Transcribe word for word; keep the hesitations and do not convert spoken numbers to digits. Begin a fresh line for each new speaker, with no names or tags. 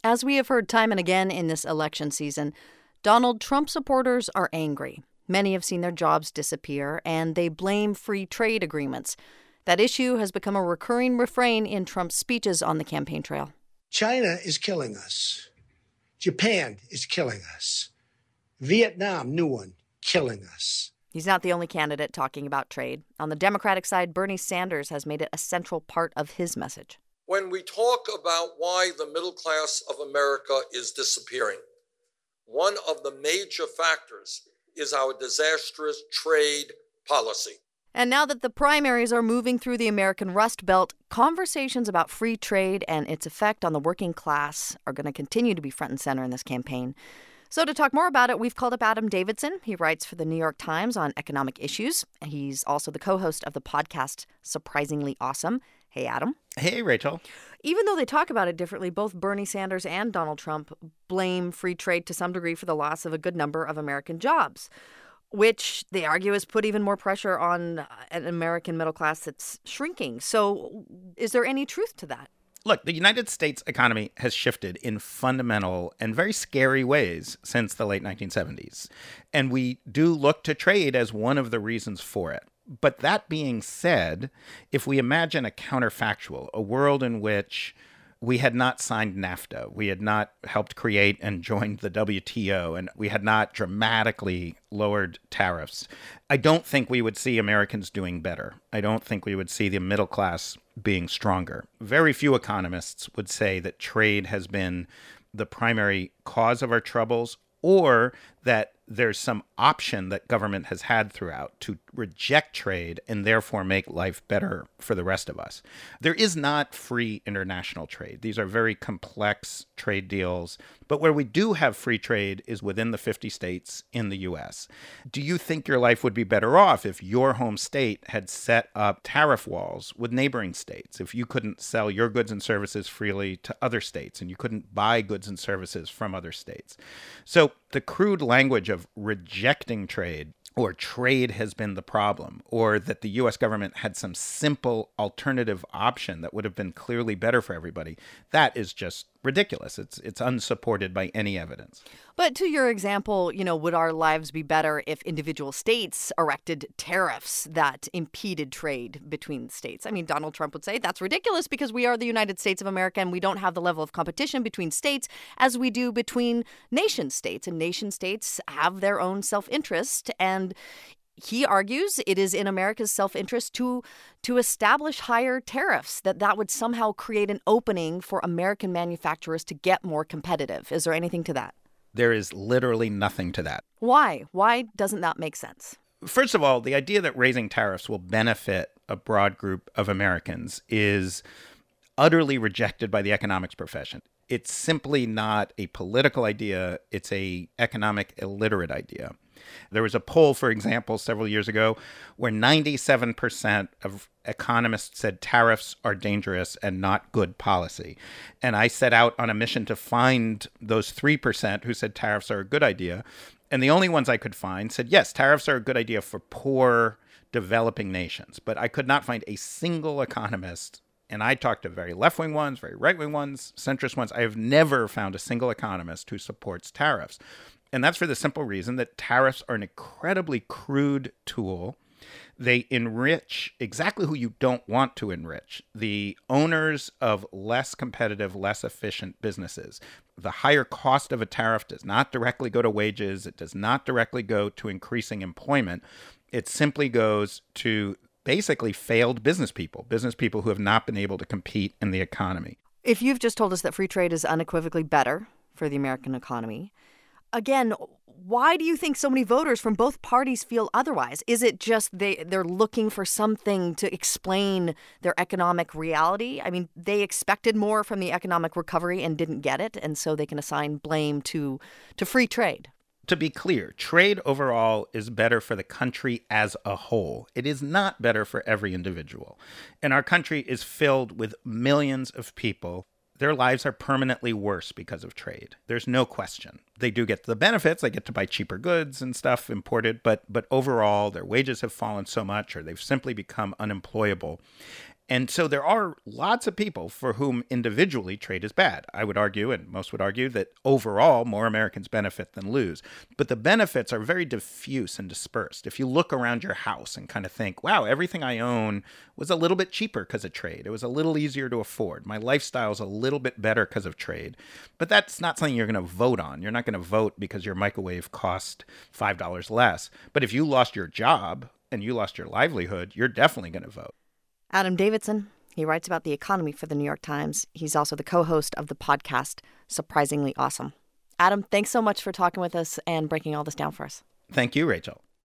As we have heard time and again in this election season, Donald Trump supporters are angry. Many have seen their jobs disappear, and they blame free trade agreements. That issue has become a recurring refrain in Trump's speeches on the campaign trail.
China is killing us. Japan is killing us. Vietnam, new one, killing us.
He's not the only candidate talking about trade. On the Democratic side, Bernie Sanders has made it a central part of his message.
When we talk about why the middle class of America is disappearing, one of the major factors is our disastrous trade policy.
And now that the primaries are moving through the American Rust Belt, conversations about free trade and its effect on the working class are going to continue to be front and center in this campaign. So to talk more about it, we've called up Adam Davidson. He writes for the New York Times on economic issues. He's also the co-host of the podcast Surprisingly Awesome. Hey, Adam.
Hey, Rachel.
Even though they talk about it differently, both Bernie Sanders and Donald Trump blame free trade to some degree for the loss of a good number of American jobs, which they argue has put even more pressure on an American middle class that's shrinking. So is there any truth to that?
Look, the United States economy has shifted in fundamental and very scary ways since the late nineteen seventies. And we do look to trade as one of the reasons for it. But that being said, if we imagine a counterfactual, a world in which we had not signed NAFTA, we had not helped create and joined the W T O, and we had not dramatically lowered tariffs, I don't think we would see Americans doing better. I don't think we would see the middle class being stronger. Very few economists would say that trade has been the primary cause of our troubles, or that there's some option that government has had throughout to reject trade and therefore make life better for the rest of us. There is not free international trade. These are very complex trade deals. But where we do have free trade is within the fifty states in the U S. Do you think your life would be better off if your home state had set up tariff walls with neighboring states, if you couldn't sell your goods and services freely to other states and you couldn't buy goods and services from other states? So the crude language of rejecting trade, or trade has been the problem, or that the U S government had some simple alternative option that would have been clearly better for everybody, that is just ridiculous. It's it's unsupported by any evidence.
But to your example, you know, would our lives be better if individual states erected tariffs that impeded trade between states? I mean, Donald Trump would say that's ridiculous because we are the United States of America and we don't have the level of competition between states as we do between nation states. And nation states have their own self-interest, and he argues it is in America's self-interest to to establish higher tariffs, that that would somehow create an opening for American manufacturers to get more competitive. Is there anything to that?
There is literally nothing to that.
Why? Why doesn't that make sense?
First of all, the idea that raising tariffs will benefit a broad group of Americans is utterly rejected by the economics profession. It's simply not a political idea. It's a economic illiterate idea. There was a poll, for example, several years ago where ninety-seven percent of economists said tariffs are dangerous and not good policy. And I set out on a mission to find those three percent who said tariffs are a good idea. And the only ones I could find said, yes, tariffs are a good idea for poor developing nations. But I could not find a single economist. And I talked to very left-wing ones, very right-wing ones, centrist ones. I have never found a single economist who supports tariffs. And that's for the simple reason that tariffs are an incredibly crude tool. They enrich exactly who you don't want to enrich, the owners of less competitive, less efficient businesses. The higher cost of a tariff does not directly go to wages. It does not directly go to increasing employment. It simply goes to basically failed business people, business people who have not been able to compete in the economy.
If you've just told us that free trade is unequivocally better for the American economy, again, why do you think so many voters from both parties feel otherwise? Is it just they, they're looking for something to explain their economic reality? I mean, they expected more from the economic recovery and didn't get it, and so they can assign blame to to free trade.
To be clear, trade overall is better for the country as a whole. It is not better for every individual. And our country is filled with millions of people. Their lives are permanently worse because of trade. There's no question. They do get the benefits. They get to buy cheaper goods and stuff imported, but but overall, their wages have fallen so much or they've simply become unemployable. And so there are lots of people for whom individually trade is bad. I would argue, and most would argue, that overall more Americans benefit than lose. But the benefits are very diffuse and dispersed. If you look around your house and kind of think, wow, everything I own was a little bit cheaper because of trade. It was a little easier to afford. My lifestyle's a little bit better because of trade. But that's not something you're going to vote on. You're not going to vote because your microwave cost five dollars less. But if you lost your job and you lost your livelihood, you're definitely going to vote.
Adam Davidson, he writes about the economy for the New York Times. He's also the co-host of the podcast, Surprisingly Awesome. Adam, thanks so much for talking with us and breaking all this down for us.
Thank you, Rachel.